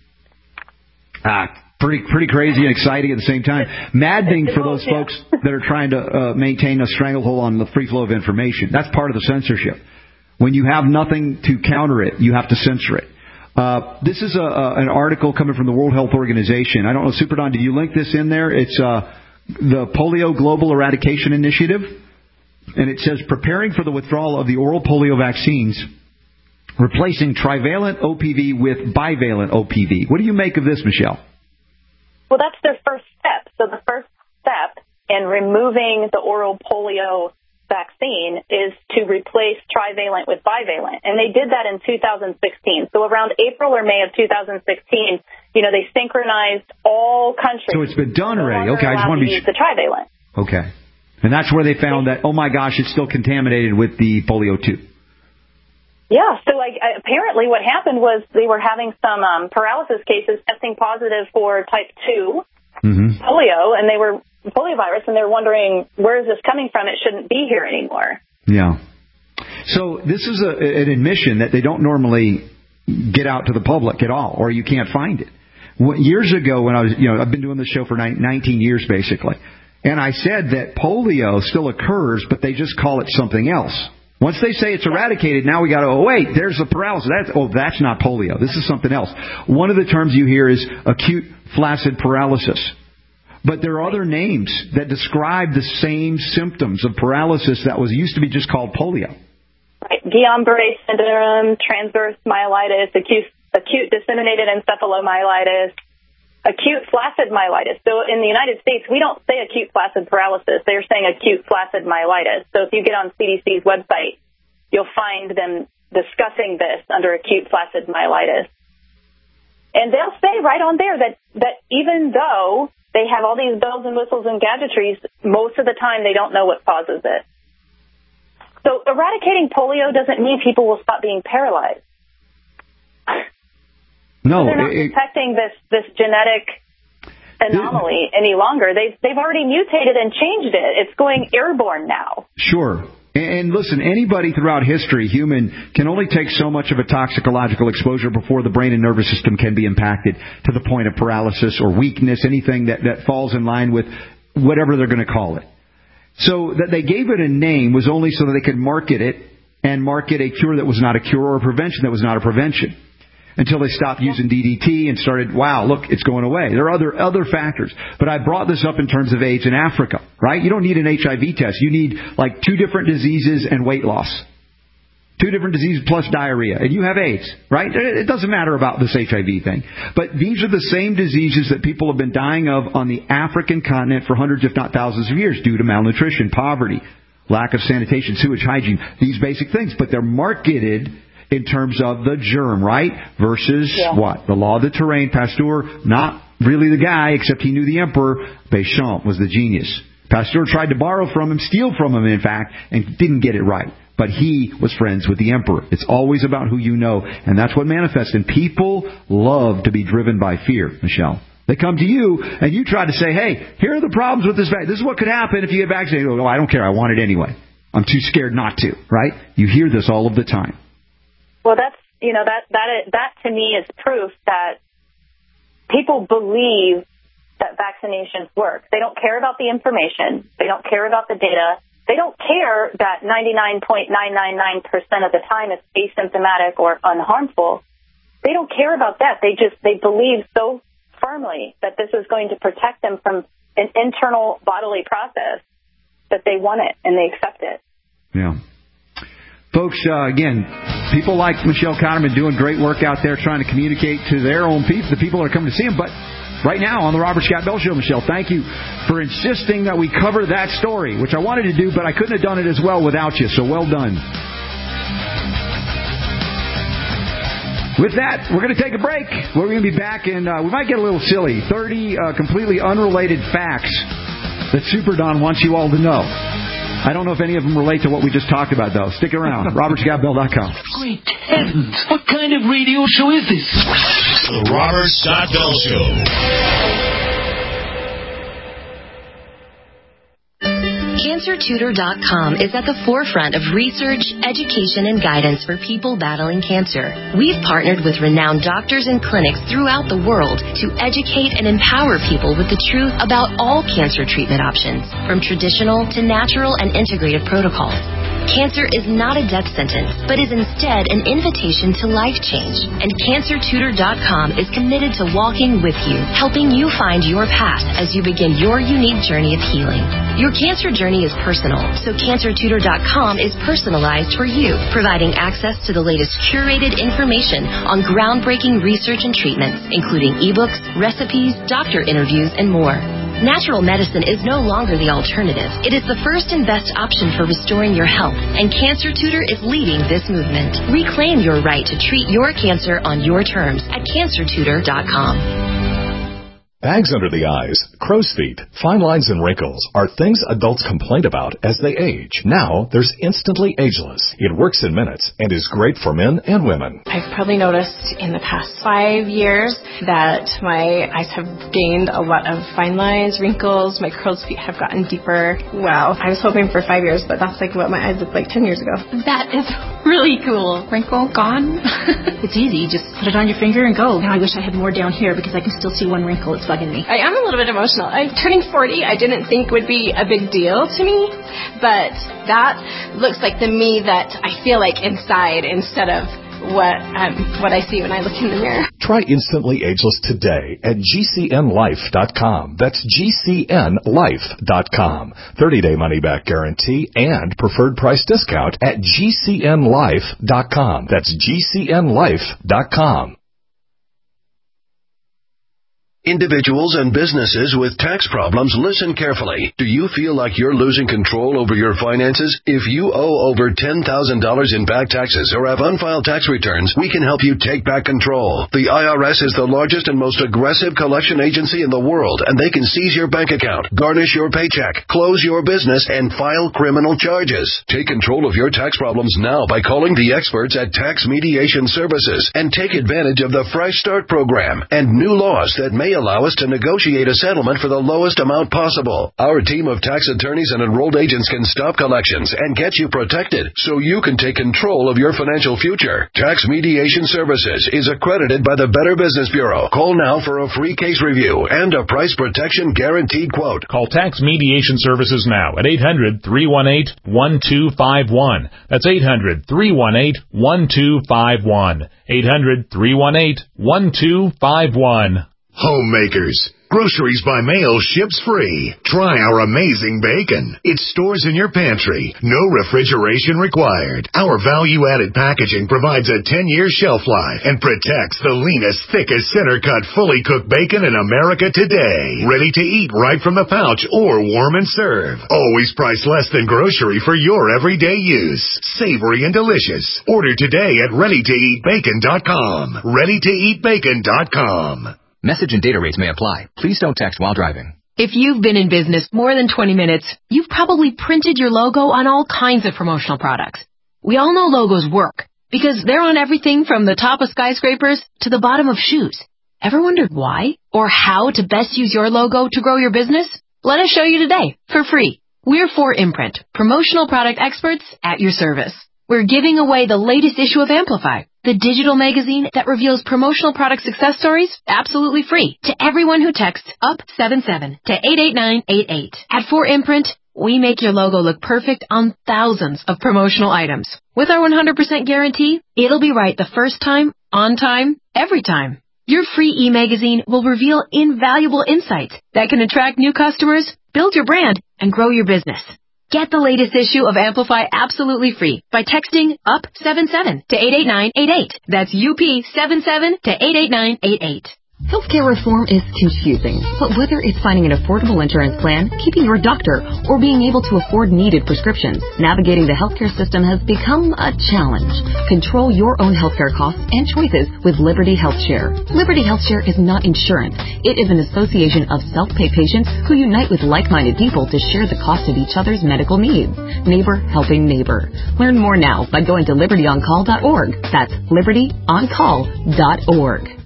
ah, pretty pretty crazy and exciting at the same time. Maddening for those folks that are trying to uh, maintain a stranglehold on the free flow of information. That's part of the censorship. When you have nothing to counter it, you have to censor it. Uh, this is a, a, an article coming from the World Health Organization. I don't know, Super Don, did you link this in there? It's uh, the Polio Global Eradication Initiative. And it says, preparing for the withdrawal of the oral polio vaccines, replacing trivalent O P V with bivalent O P V. What do you make of this, Michelle? Well, that's their first step. So the first step in removing the oral polio vaccine is to replace trivalent with bivalent. And they did that in two thousand sixteen. So around April or May of two thousand sixteen, you know, they synchronized all countries. So it's been done already. Okay, I just want to be use the trivalent. Okay. And that's where they found that, oh my gosh, it's still contaminated with the polio two. Yeah, so like, apparently what happened was they were having some um, paralysis cases testing positive for type two mm-hmm. polio, and they were poliovirus, and they're wondering, where is this coming from? It shouldn't be here anymore. Yeah. So this is a, an admission that they don't normally get out to the public at all, or you can't find it. Years ago, when I was, you know, I've been doing this show for nineteen years, basically, and I said that polio still occurs, but they just call it something else. Once they say it's eradicated, now we got to, oh, wait, there's a paralysis. That's, oh, that's not polio. This is something else. One of the terms you hear is acute flaccid paralysis. But there are other names that describe the same symptoms of paralysis that was used to be just called polio. Right. Guillain-Barré syndrome, transverse myelitis, acute, acute disseminated encephalomyelitis, acute flaccid myelitis. So in the United States, we don't say acute flaccid paralysis. They're saying acute flaccid myelitis. So if you get on C D C's website, you'll find them discussing this under acute flaccid myelitis. And they'll say right on there that, that even though they have all these bells and whistles and gadgetries, most of the time they don't know what causes it. So eradicating polio doesn't mean people will stop being paralyzed. No, they're not it, detecting this this genetic anomaly it, any longer. They've they've already mutated and changed it. It's going airborne now. Sure. And listen, anybody throughout history, human, can only take so much of a toxicological exposure before the brain and nervous system can be impacted to the point of paralysis or weakness, anything that, that falls in line with whatever they're going to call it. So that they gave it a name was only so that they could market it and market a cure that was not a cure or a prevention that was not a prevention. Until they stopped using D D T and started, wow, look, it's going away. There are other other factors. But I brought this up in terms of AIDS in Africa, right? You don't need an H I V test. You need like two different diseases and weight loss. Two different diseases plus diarrhea. And you have AIDS, right? It doesn't matter about this H I V thing. But these are the same diseases that people have been dying of on the African continent for hundreds, if not thousands of years due to malnutrition, poverty, lack of sanitation, sewage, hygiene, these basic things. But they're marketed in terms of the germ, right? Versus yeah. what? The law of the terrain. Pasteur, not really the guy, except he knew the emperor. Béchamp was the genius. Pasteur tried to borrow from him, steal from him, in fact, and didn't get it right. But he was friends with the emperor. It's always about who you know, and that's what manifests. And people love to be driven by fear, Michelle. They come to you, and you try to say, hey, here are the problems with this vaccine. This is what could happen if you get vaccinated. Oh, I don't care. I want it anyway. I'm too scared not to, right? You hear this all of the time. Well, that's, you know, that, that, that to me is proof that people believe that vaccinations work. They don't care about the information. They don't care about the data. They don't care that ninety-nine point nine nine nine percent of the time it's asymptomatic or unharmful. They don't care about that. They just, they believe so firmly that this is going to protect them from an internal bodily process that they want it and they accept it. Yeah. Folks, uh, again, people like Michelle Cotterman doing great work out there trying to communicate to their own people, the people that are coming to see them. But right now on the Robert Scott Bell Show, Michelle, thank you for insisting that we cover that story, which I wanted to do, but I couldn't have done it as well without you. So well done. With that, we're going to take a break. We're going to be back, and uh, we might get a little silly. thirty uh, completely unrelated facts that Super Don wants you all to know. I don't know if any of them relate to what we just talked about, though. Stick around. Robert Scott Bell dot com. Great heavens. What kind of radio show is this? The Robert Scott Bell Show. Cancer Tutor dot com is at the forefront of research, education, and guidance for people battling cancer. We've partnered with renowned doctors and clinics throughout the world to educate and empower people with the truth about all cancer treatment options, from traditional to natural and integrative protocols. Cancer is not a death sentence, but is instead an invitation to life change. And Cancer Tutor dot com is committed to walking with you, helping you find your path as you begin your unique journey of healing. Your cancer journey is personal, so Cancer Tutor dot com is personalized for you, providing access to the latest curated information on groundbreaking research and treatments, including ebooks, recipes, doctor interviews, and more. Natural medicine is no longer the alternative. It is the first and best option for restoring your health, and Cancer Tutor is leading this movement. Reclaim your right to treat your cancer on your terms at Cancer Tutor dot com. Bags under the eyes, crow's feet, fine lines, and wrinkles are things adults complain about as they age. Now, there's Instantly Ageless. It works in minutes and is great for men and women. I've probably noticed in the past five years that my eyes have gained a lot of fine lines, wrinkles, my crow's feet have gotten deeper. Wow, I was hoping for five years, but that's like what my eyes looked like ten years ago. That is really cool. Wrinkle gone. It's easy. Just put it on your finger and go. Now I wish I had more down here because I can still see one wrinkle. It's bugging me. I am a little bit emotional. I'm turning forty. I didn't think would be a big deal to me, but that looks like the me that I feel like inside instead of what um, what I see when I look in the mirror. Try Instantly Ageless today at G C N life dot com. That's G C N life dot com. thirty-day money-back guarantee and preferred price discount at G C N life dot com. That's G C N life dot com. Individuals and businesses with tax problems, listen carefully. Do you feel like you're losing control over your finances? If you owe over ten thousand dollars in back taxes or have unfiled tax returns, we can help you take back control. The I R S is the largest and most aggressive collection agency in the world, and they can seize your bank account, garnish your paycheck, close your business, and file criminal charges. Take control of your tax problems now by calling the experts at Tax Mediation Services and take advantage of the Fresh Start program and new laws that may They allow us to negotiate a settlement for the lowest amount possible. Our team of tax attorneys and enrolled agents can stop collections and get you protected so you can take control of your financial future. Tax Mediation Services is accredited by the Better Business Bureau. Call now for a free case review and a price protection guaranteed quote. Call Tax Mediation Services now at eight hundred, three one eight, one two five one. That's eight hundred, three one eight, one two five one. eight hundred, three one eight, one two five one. Homemakers. Groceries by mail ships free. Try our amazing bacon. It stores in your pantry. No refrigeration required. Our value-added packaging provides a ten-year shelf life and protects the leanest, thickest, center-cut, fully cooked bacon in America today. Ready to eat right from the pouch or warm and serve. Always priced less than grocery for your everyday use. Savory and delicious. Order today at ready to eat bacon dot com. ready to eat bacon dot com. Message and data rates may apply. Please don't text while driving. If you've been in business more than twenty minutes, you've probably printed your logo on all kinds of promotional products. We all know logos work because they're on everything from the top of skyscrapers to the bottom of shoes. Ever wondered why or how to best use your logo to grow your business? Let us show you today for free. We're four Imprint, promotional product experts at your service. We're giving away the latest issue of Amplify, the digital magazine that reveals promotional product success stories absolutely free to everyone who texts up seven seven to eight eight nine eight eight. At four Imprint, we make your logo look perfect on thousands of promotional items. With our one hundred percent guarantee, it'll be right the first time, on time, every time. Your free e-magazine will reveal invaluable insights that can attract new customers, build your brand, and grow your business. Get the latest issue of Amplify absolutely free by texting up seven seven to eight eight nine eight eight. That's U P seven seven to eight eight nine eight eight. Healthcare reform is confusing, but whether it's finding an affordable insurance plan, keeping your doctor, or being able to afford needed prescriptions, navigating the healthcare system has become a challenge. Control your own healthcare costs and choices with Liberty HealthShare. Liberty HealthShare is not insurance. It is an association of self-pay patients who unite with like-minded people to share the cost of each other's medical needs. Neighbor helping neighbor. Learn more now by going to liberty on call dot org. That's liberty on call dot org.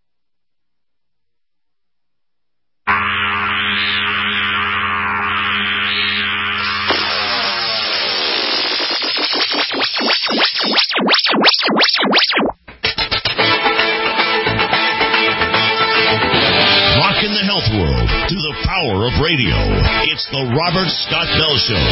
Rocking the health world through the power of radio. It's the Robert Scott Bell Show.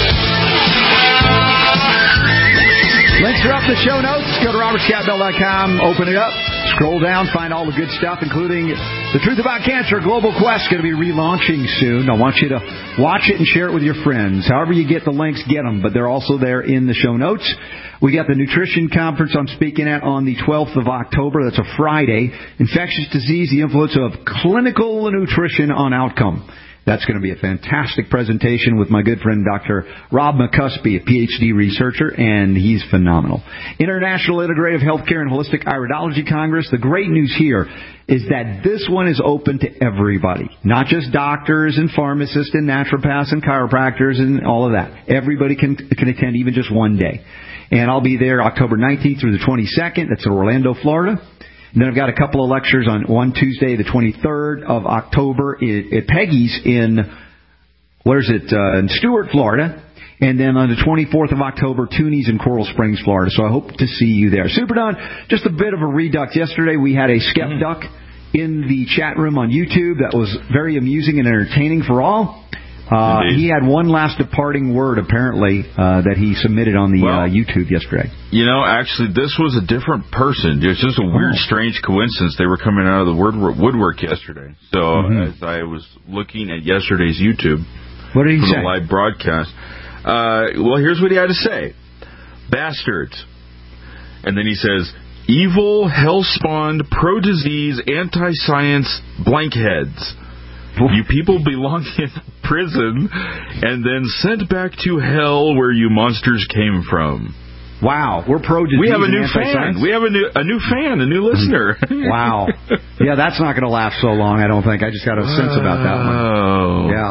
Links are up in the show notes. Go to robert scott bell dot com, open it up, scroll down, find all the good stuff, including The Truth About Cancer, Global Quest, going to be relaunching soon. I want you to watch it and share it with your friends. However you get the links, get them, but they're also there in the show notes. We got the Nutrition Conference I'm speaking at on the twelfth of October. That's a Friday. Infectious disease, the influence of clinical nutrition on outcome. That's going to be a fantastic presentation with my good friend Doctor Rob McCuspy, a P H D researcher, and he's phenomenal. International Integrative Healthcare and Holistic Iridology Congress. The great news here is that this one is open to everybody, not just doctors and pharmacists and naturopaths and chiropractors and all of that. Everybody can can attend, even just one day. And I'll be there October nineteenth through the twenty-second. That's in Orlando, Florida. And then I've got a couple of lectures on one Tuesday, the twenty-third of October at Peggy's in, where's it, uh, in Stuart, Florida. And then on the twenty-fourth of October, Toonies in Coral Springs, Florida. So I hope to see you there. Super Don, just a bit of a redux. Yesterday we had a Skep mm-hmm. Duck in the chat room on YouTube that was very amusing and entertaining for all. Uh, he had one last departing word, apparently, uh, that he submitted on the well, uh, YouTube yesterday. You know, actually, this was a different person. It was just a weird, oh. strange coincidence. They were coming out of the woodwork yesterday. So mm-hmm. as I was looking at yesterday's YouTube, what did he for say? the live broadcast, uh, well, here's what he had to say. Bastards. And then he says, evil, hell-spawned, pro-disease, anti-science blankheads. You people belong in prison and then sent back to hell where you monsters came from. Wow, we're pro-disease. We have a new fan. We have a new a new fan, a new listener. Wow. Yeah, that's not going to last so long, I don't think. I just got a sense about that one. Oh. Yeah.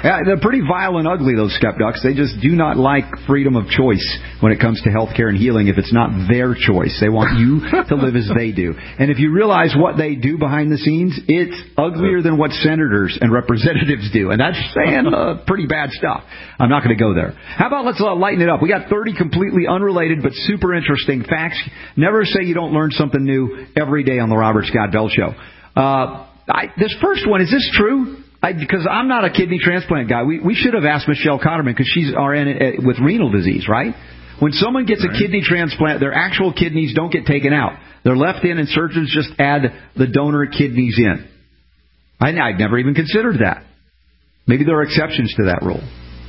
Yeah, they're pretty vile and ugly, those step ducks. They just do not like freedom of choice when it comes to healthcare and healing if it's not their choice. They want you to live as they do. And if you realize what they do behind the scenes, it's uglier than what senators and representatives do. And that's saying uh, pretty bad stuff. I'm not going to go there. How about let's uh, lighten it up. We got thirty completely unrelated but super interesting facts. Never say you don't learn something new every day on the Robert Scott Bell Show. Uh, I, this first one, is this true? I, because I'm not a kidney transplant guy. We, we should have asked Michelle Cotterman because she's R N uh, with renal disease, right? When someone gets right. a kidney transplant, their actual kidneys don't get taken out. They're left in and surgeons just add the donor kidneys in. I, I'd never even considered that. Maybe there are exceptions to that rule.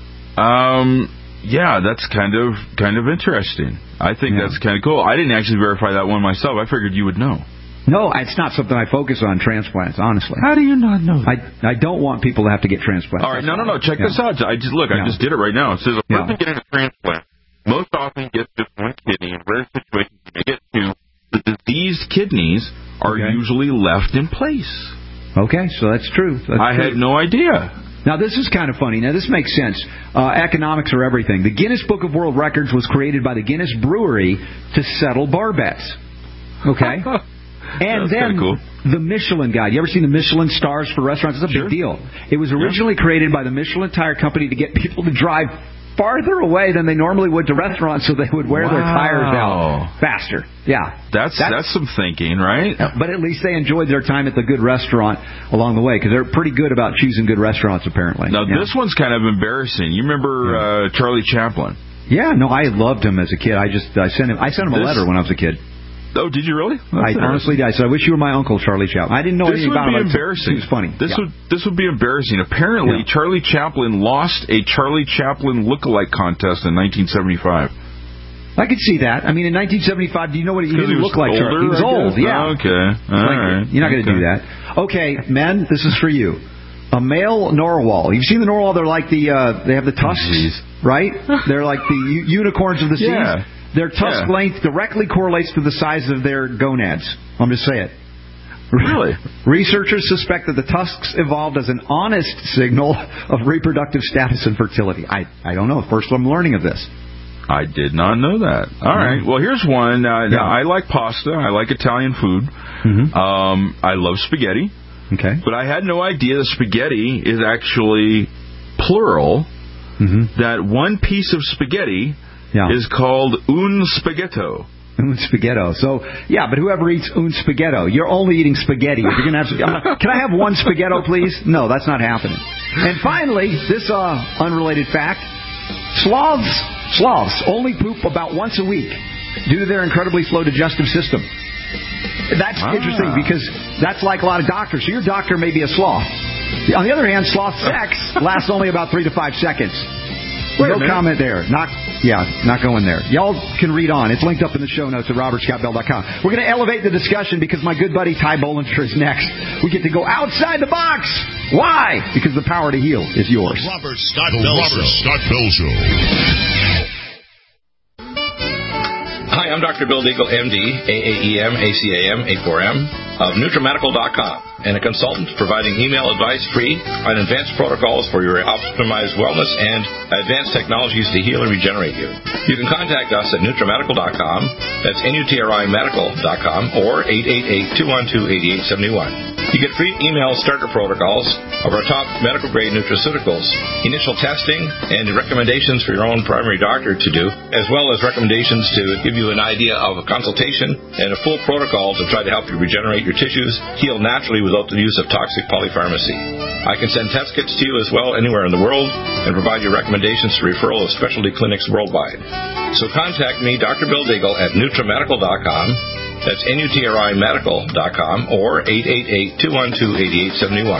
Um, yeah, that's kind of kind of interesting. I think yeah. that's kind of cool. I didn't actually verify that one myself. I figured you would know. No, it's not something I focus on, transplants, honestly. How do you not know that? I, I don't want people to have to get transplants. All right, no, no, no. Check yeah. this out. I just Look, yeah. I just did it right now. It says a person yeah. getting a transplant most often gets just one kidney. In rare situations, you may get two. The diseased kidneys are okay. usually left in place. Okay, so that's true. That's I true. had no idea. Now, this is kind of funny. Now, this makes sense. Uh, economics are everything. The Guinness Book of World Records was created by the Guinness Brewery to settle bar bets. Okay? And That's then cool. the Michelin Guide. You ever seen the Michelin stars for restaurants? It's a sure. big deal. It was originally yeah. created by the Michelin Tire Company to get people to drive farther away than they normally would to restaurants so they would wear wow. their tires out faster. Yeah. That's, that's that's some thinking, right? But at least they enjoyed their time at the good restaurant along the way because they're pretty good about choosing good restaurants, apparently. Now, yeah. this one's kind of embarrassing. You remember yeah. uh, Charlie Chaplin? Yeah, no, I loved him as a kid. I just I sent him I sent him a this, letter when I was a kid. Oh, did you really? That's I honestly did. I said, I wish you were my uncle, Charlie Chaplin. I didn't know this anything about him. This would be embarrassing. He was funny. This yeah. would this would be embarrassing. Apparently, yeah. Charlie Chaplin lost a Charlie Chaplin look-alike contest in nineteen seventy-five. I could see that. I mean, in nineteen seventy-five, do you know what he didn't he look like? Older, Charlie? He was old. Yeah. Oh, okay. All like, right. You're not going to okay. do that. Okay, men, this is for you. A male narwhal. You've seen the narwhal? They're like the uh, they have the tusks, oh, right? They're like the u- unicorns of the seas. Yeah. Their tusk yeah. length directly correlates to the size of their gonads. I'm just saying. Really? Researchers suspect that the tusks evolved as an honest signal of reproductive status and fertility. I, I don't know. First I'm learning of this. I did not know that. All right. Well, here's one. Uh, yeah. Now, I like pasta. I like Italian food. Mm-hmm. Um, I love spaghetti. Okay. But I had no idea that spaghetti is actually plural. Mm-hmm. That one piece of spaghetti yeah. is called un spaghetto. Un spaghetto. So, yeah, but whoever eats un spaghetto, you're only eating spaghetti. If you're gonna have, not, can I have one spaghetto, please? No, that's not happening. And finally, this uh, unrelated fact: sloths, sloths only poop about once a week due to their incredibly slow digestive system. That's ah. interesting because that's like a lot of doctors. So your doctor may be a sloth. On the other hand, sloth sex lasts only about three to five seconds. Wait no comment there. Not, yeah, not going there. Y'all can read on. It's linked up in the show notes at robert scott bell dot com. We're going to elevate the discussion because my good buddy Ty Bollinger is next. We get to go outside the box. Why? Because the power to heal is yours. Robert Scott Bell Robert Scott Bell Show. Hi, I'm Doctor Bill Deagle, M D, A A E M, A C A M, A four M, of NutriMedical dot com, and a consultant providing email advice free on advanced protocols for your optimized wellness and advanced technologies to heal and regenerate you. You can contact us at NutriMedical dot com, that's N U T R I Medical dot com, or eight eight eight, two one two, eight eight seven one. You get free email starter protocols of our top medical-grade nutraceuticals, initial testing, and recommendations for your own primary doctor to do, as well as recommendations to give you an idea of a consultation and a full protocol to try to help you regenerate your tissues, heal naturally without the use of toxic polypharmacy. I can send test kits to you as well anywhere in the world and provide you recommendations to referral of specialty clinics worldwide. So contact me, Doctor Bill Deagle, at NutriMedical dot com. That's N U T R I Medical dot com or eight eight eight, two one two, eight eight seven one.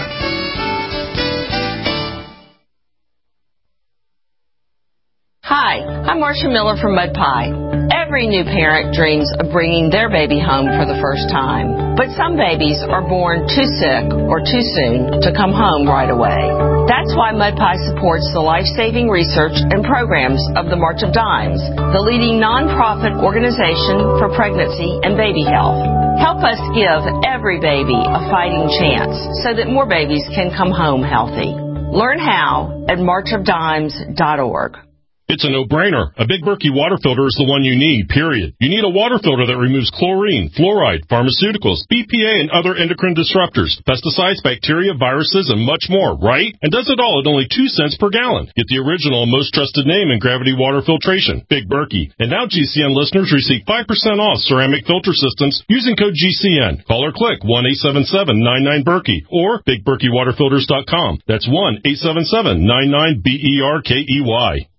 Hi, I'm Marcia Miller from Mud Pie. Every new parent dreams of bringing their baby home for the first time. But some babies are born too sick or too soon to come home right away. That's why Mud Pie supports the life-saving research and programs of the March of Dimes, the leading nonprofit organization for pregnancy and baby health. Help us give every baby a fighting chance so that more babies can come home healthy. Learn how at march of dimes dot org. It's a no-brainer. A Big Berkey water filter is the one you need, period. You need a water filter that removes chlorine, fluoride, pharmaceuticals, B P A, and other endocrine disruptors, pesticides, bacteria, viruses, and much more, right? And does it all at only two cents per gallon. Get the original and most trusted name in gravity water filtration, Big Berkey. And now G C N listeners receive five percent off ceramic filter systems using code G C N. Call or click one eight seven seven nine nine Berkey or big berkey water filters dot com. That's one eight seven seven nine nine B E R K E Y.